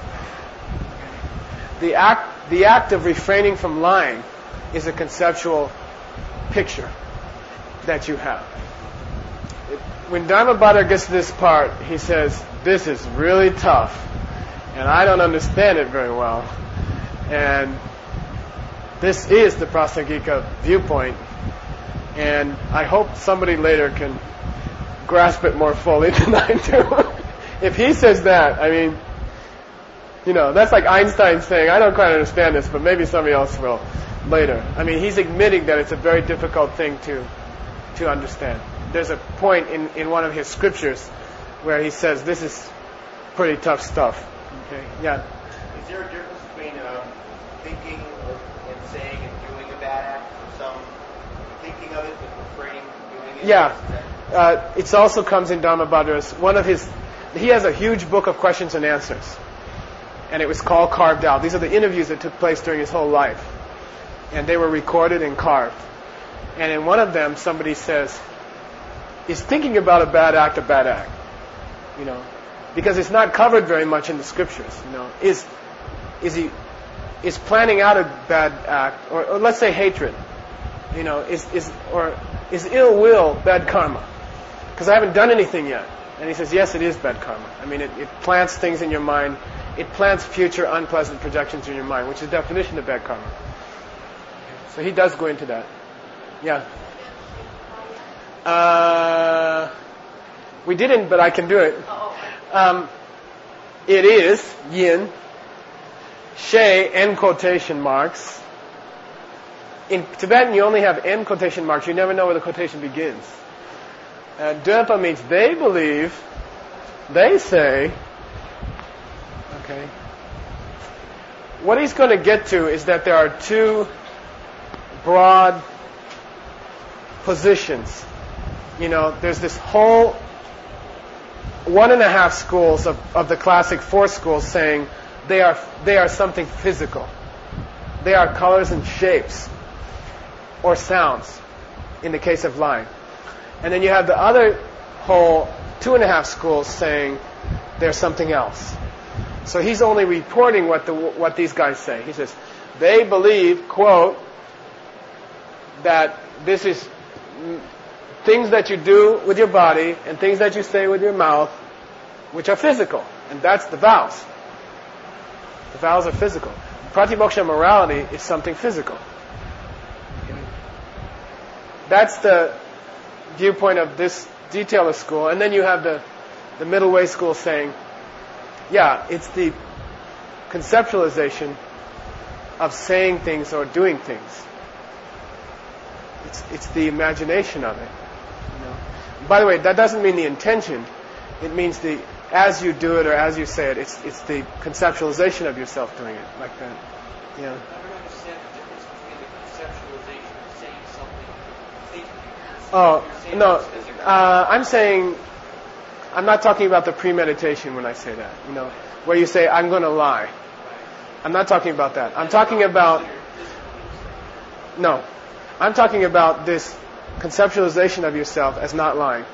Okay. The act, the act of refraining from lying is a conceptual picture that you have. It, when Dharmabhadra gets to this part, he says, this is really tough, and I don't understand it very well. And this is the Prasangika viewpoint, and I hope somebody later can grasp it more fully than I do. If he says that, I mean, you know, that's like Einstein saying, I don't quite understand this, but maybe somebody else will later. I mean, he's admitting that it's a very difficult thing to to understand. There's a point in, in one of his scriptures where he says, this is pretty tough stuff. Okay, yeah. Is there a difference between um, thinking and saying and doing a bad act, or some thinking of it but refraining from doing it? Yeah. Uh, it also comes in Dharmabhadra's, one of his, he has a huge book of questions and answers. And it was called Carved Out. These are the interviews that took place during his whole life. And they were recorded and carved. And in one of them, somebody says, is thinking about a bad act a bad act? You know, because it's not covered very much in the scriptures. You know, is is he is planning out a bad act, or, or let's say hatred? You know, is is or is ill will bad karma? Because I haven't done anything yet. And he says, yes, it is bad karma. I mean, it, it plants things in your mind. It plants future unpleasant projections in your mind, which is the definition of bad karma. So he does go into that. Yeah. Uh, we didn't, but I can do it. Um, it is yin, she, end quotation marks. In Tibetan, you only have end quotation marks. You never know where the quotation begins. Uh, Döpa means they believe, they say. Okay. What he's going to get to is that there are two broad positions. You know, there's this whole one and a half schools of, of the classic four schools saying they are they are something physical. They are colors and shapes or sounds in the case of lying. And then you have the other whole two and a half schools saying they're something else. So he's only reporting what the what these guys say. He says, they believe, quote, that this is things that you do with your body and things that you say with your mouth, which are physical. And that's the vows. The vows are physical. Pratimoksha morality is something physical. That's the viewpoint of this detailer school. And then you have the, the middle way school saying, yeah, it's the conceptualization of saying things or doing things. It's it's the imagination of it. You know? By the way, that doesn't mean the intention. It means the as you do it or as you say it. It's it's the conceptualization of yourself doing it like that. Yeah. I don't understand the difference between the conceptualization of saying something, thinking. Oh no, uh, I'm saying I'm not talking about the premeditation when I say that. You know, where you say I'm going to lie. I'm not talking about that. I'm talking about no. I'm talking about this conceptualization of yourself as not lying.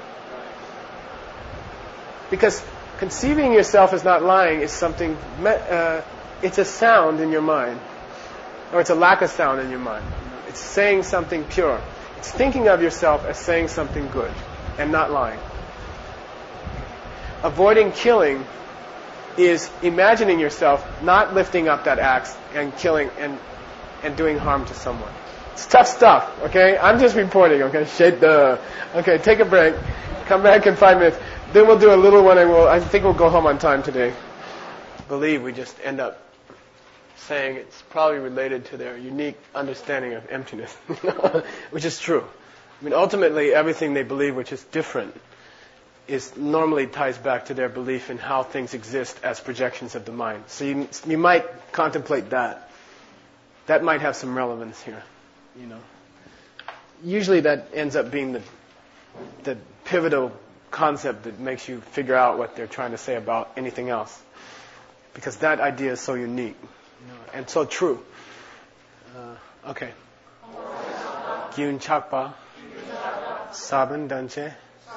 Because conceiving yourself as not lying is something, uh, it's a sound in your mind. Or it's a lack of sound in your mind. It's saying something pure. It's thinking of yourself as saying something good and not lying. Avoiding killing is imagining yourself not lifting up that axe and killing and, and doing harm to someone. It's tough stuff, okay? I'm just reporting, okay? Shit, duh. Okay, take a break. Come back in five minutes. Then we'll do a little one and we'll, I think we'll go home on time today. Believe we just end up saying it's probably related to their unique understanding of emptiness, which is true. I mean, ultimately, everything they believe which is different is normally ties back to their belief in how things exist as projections of the mind. So you, you might contemplate that. That might have some relevance here, you know. Usually that ends up being the, the pivotal concept that makes you figure out what they're trying to say about anything else. Because that idea is so unique, you know, and so true. Uh, okay. Gyun Chakpa, Sabun Danche,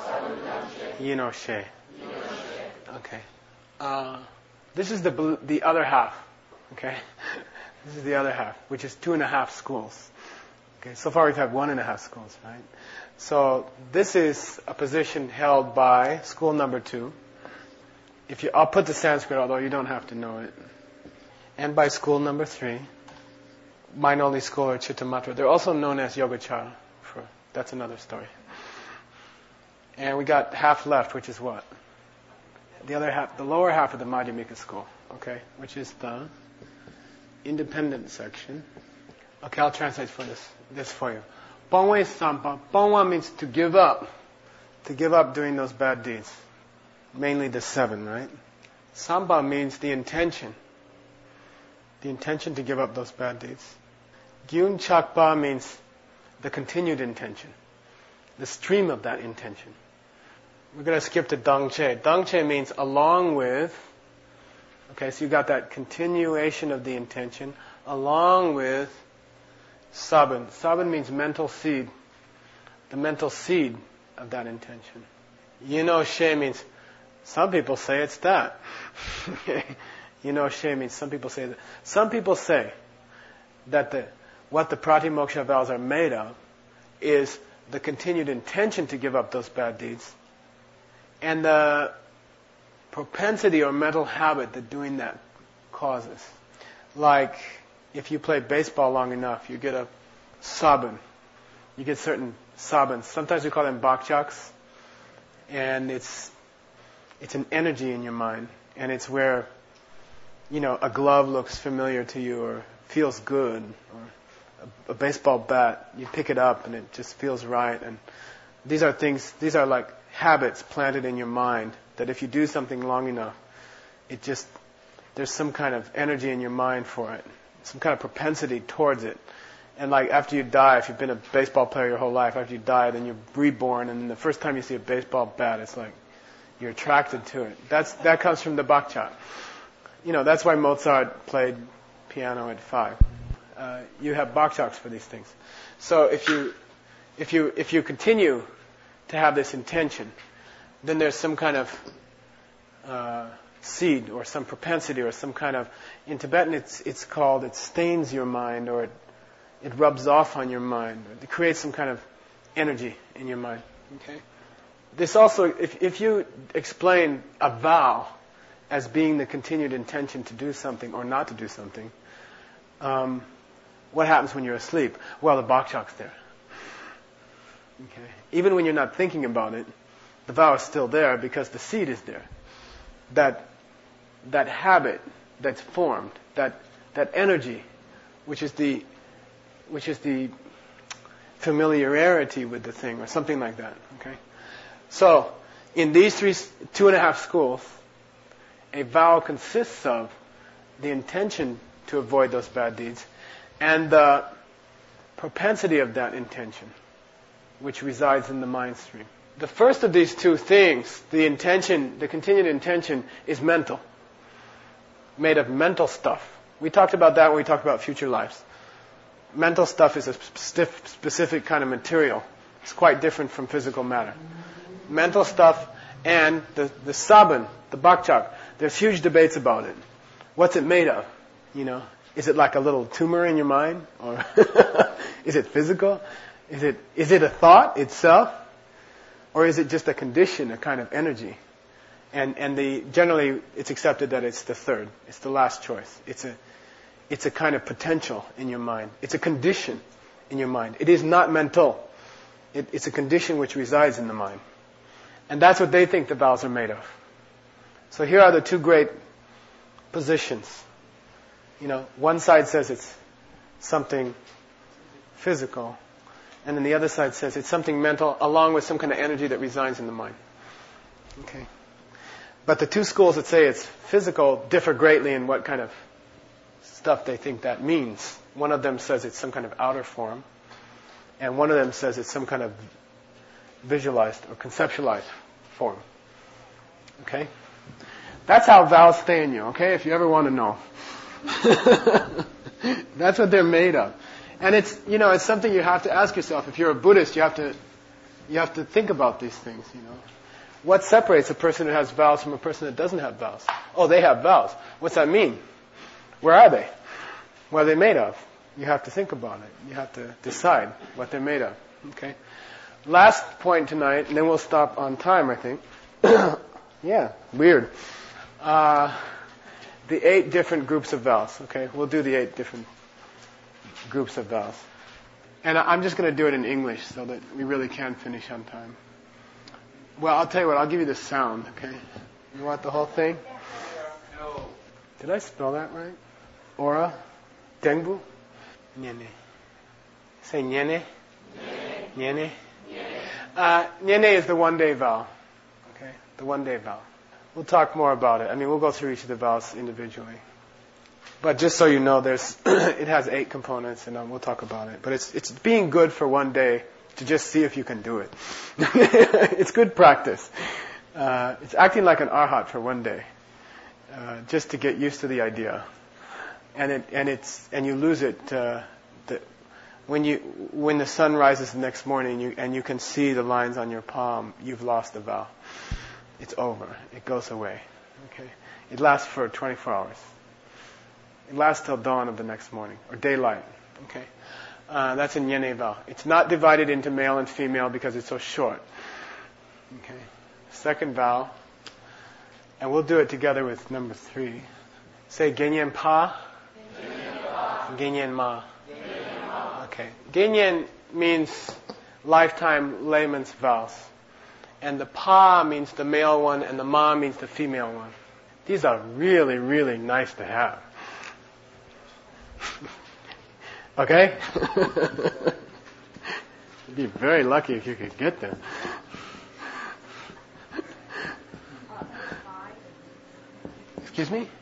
Yino She. Okay. Uh, this is the the other half. Okay. This is the other half, which is two and a half schools. Okay. So far we've had one and a half schools, right? So this is a position held by school number two. If you, I'll put the Sanskrit, although you don't have to know it. And by school number three, mind-only school or Chittamatra. They're also known as Yogacara. For, that's another story. And we got half left, which is what? The other half, the lower half of the Madhyamika school, okay, which is the independent section. Okay, I'll translate for this, this for you. Pongwe Sampa. Pongwa means to give up. To give up doing those bad deeds. Mainly the seven, right? Sampa means the intention. The intention to give up those bad deeds. Gyun Chakpa means the continued intention. The stream of that intention. We're going to skip to Dangche. Dangche means along with. Okay, so you got that continuation of the intention along with Sabun. Sabun means mental seed. The mental seed of that intention. Yino She means, some people say it's that. Yino She means, some people say that. Some people say that the what the Pratimoksha vows are made of is the continued intention to give up those bad deeds and the propensity or mental habit that doing that causes. Like, if you play baseball long enough, you get a sabun. You get certain sabuns. Sometimes we call them bakchaks. And it's it's an energy in your mind. And it's where, you know, a glove looks familiar to you or feels good. Or a, a baseball bat, you pick it up and it just feels right. And these are things, these are like habits planted in your mind that if you do something long enough, it just, there's some kind of energy in your mind for it. Some kind of propensity towards it. And like after you die, if you've been a baseball player your whole life, after you die, then you're reborn, and then the first time you see a baseball bat, it's like you're attracted to it. That's that comes from the bakchak. You know, that's why Mozart played piano at five. Uh, you have bakchaks for these things. So if you if you if you continue to have this intention, then there's some kind of uh, seed or some propensity or some kind of, in Tibetan it's it's called, it stains your mind, or it it rubs off on your mind. It creates some kind of energy in your mind. Okay. This also, if if you explain a vow as being the continued intention to do something or not to do something, um, what happens when you're asleep? Well, the bakchak's there. Okay. Even when you're not thinking about it, the vow is still there because the seed is there. That that habit that's formed, that that energy, which is the which is the familiarity with the thing, or something like that. Okay. So, in these three, two and a half schools, a vow consists of the intention to avoid those bad deeds and the propensity of that intention, which resides in the mind stream. The first of these two things, the intention, the continued intention, is mental, made of mental stuff. We talked about that when we talked about future lives. Mental stuff is a specific, specific kind of material. It's quite different from physical matter. Mental stuff and the, the sabun, the bakchak, there's huge debates about it. What's it made of? You know, is it like a little tumor in your mind? Or is it physical? Is it is it a thought itself? Or is it just a condition, a kind of energy? And and the generally it's accepted that it's the third. It's the last choice. It's a it's a kind of potential in your mind. It's a condition in your mind. It is not mental. It, it's a condition which resides in the mind. And that's what they think the vows are made of. So here are the two great positions. You know, one side says it's something physical, and then the other side says it's something mental along with some kind of energy that resides in the mind. Okay. But the two schools that say it's physical differ greatly in what kind of stuff they think that means. One of them says it's some kind of outer form, and one of them says it's some kind of visualized or conceptualized form. Okay? That's how vows stay in you, okay? If you ever want to know. That's what they're made of. And it's, you know, it's something you have to ask yourself. If you're a Buddhist, you have to, you have to think about these things, you know. What separates a person who has vows from a person that doesn't have vows? Oh, they have vows. What's that mean? Where are they? What are they made of? You have to think about it. You have to decide what they're made of. Okay? Last point tonight, and then we'll stop on time, I think. Yeah, weird. Uh, the eight different groups of vows. Okay? We'll do the eight different groups of vows. And I'm just going to do it in English so that we really can finish on time. Well, I'll tell you what, I'll give you the sound, okay? You want the whole thing? No. Did I spell that right? Aura? Dengbu? Nyene. Say nyene? Nyene. Uh, nyene is the one-day vow. Okay? The one-day vow. We'll talk more about it. I mean, we'll go through each of the vows individually. But just so you know, there's it has eight components, and um, we'll talk about it. But it's it's being good for one day to just see if you can do it. It's good practice. Uh, it's acting like an arhat for one day, uh, just to get used to the idea. And it and it's and you lose it uh, the, when you when the sun rises the next morning, you, and you can see the lines on your palm. You've lost the vow. It's over. It goes away. Okay. It lasts for twenty-four hours. It lasts till dawn of the next morning or daylight. Okay. Uh, that's a nyene vow. It's not divided into male and female because it's so short. Okay. Second vow, and we'll do it together with number three. Say Genyen Pa. Genyen Ma. Okay. Genyen means lifetime layman's vows. And the Pa means the male one, and the Ma means the female one. These are really, really nice to have. Okay? You'd be very lucky if you could get them. Excuse me?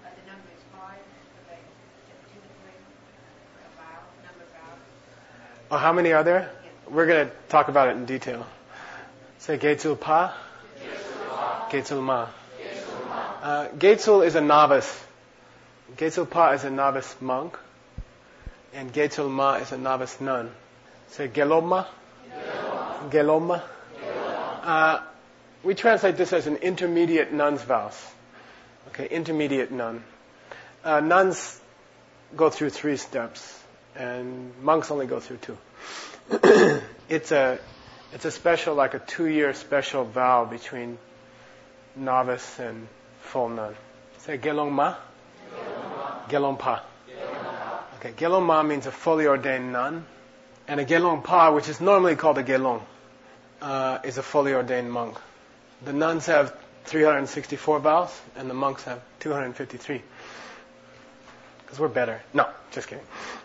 Oh, how many are there? We're going to talk about it in detail. Say Geitsul Pa. Geitsul Ma. Uh, Geitsul is a novice. Geitsul Pa is a novice monk. And Geitsul Ma is a novice nun. Say Geloma. Geloma. Uh, we translate this as an intermediate nun's vows. Okay, intermediate nun. Uh, nuns go through three steps, and monks only go through two. It's a it's a special, like a two-year special vow between novice and full nun. Say Gelong Ma. Gelong Pa. Okay, Gelong Ma means a fully ordained nun, and a Gelong Pa, which is normally called a Gelong, uh, is a fully ordained monk. The nuns have three hundred sixty-four vows, and the monks have two hundred fifty-three. Because we're better. No, just kidding.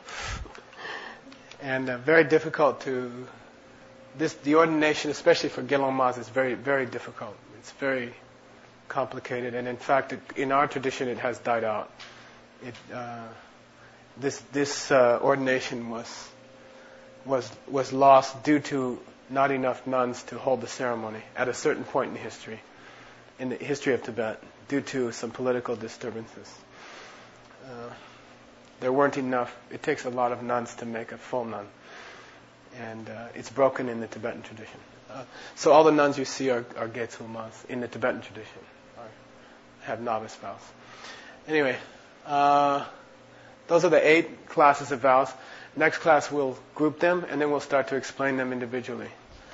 And uh, very difficult to... This the ordination, especially for Gelong Mas, is very, very difficult. It's very complicated, and in fact, in our tradition, it has died out. It... Uh, This this uh, ordination was was was lost due to not enough nuns to hold the ceremony at a certain point in history, in the history of Tibet, due to some political disturbances. Uh, there weren't enough. It takes a lot of nuns to make a full nun, and uh, it's broken in the Tibetan tradition. Uh, so all the nuns you see are, are Geitsul Mas in the Tibetan tradition, are, have novice vows. Anyway. Uh, Those are the eight classes of vows. Next class we'll group them, and then we'll start to explain them individually.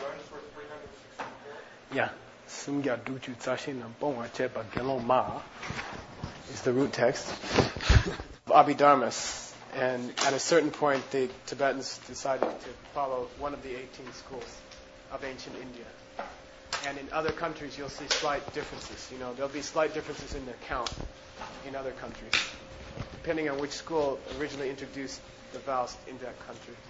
Yeah. Sumgya Duchu Tsashin Bongwa Chepa Gelong Ma is the root text. Abhidharmas. And at a certain point, the Tibetans decided to follow one of the eighteen schools of ancient India. And in other countries, you'll see slight differences. You know, there'll be slight differences in the count in other countries. depending on which school originally introduced the Faust in that country.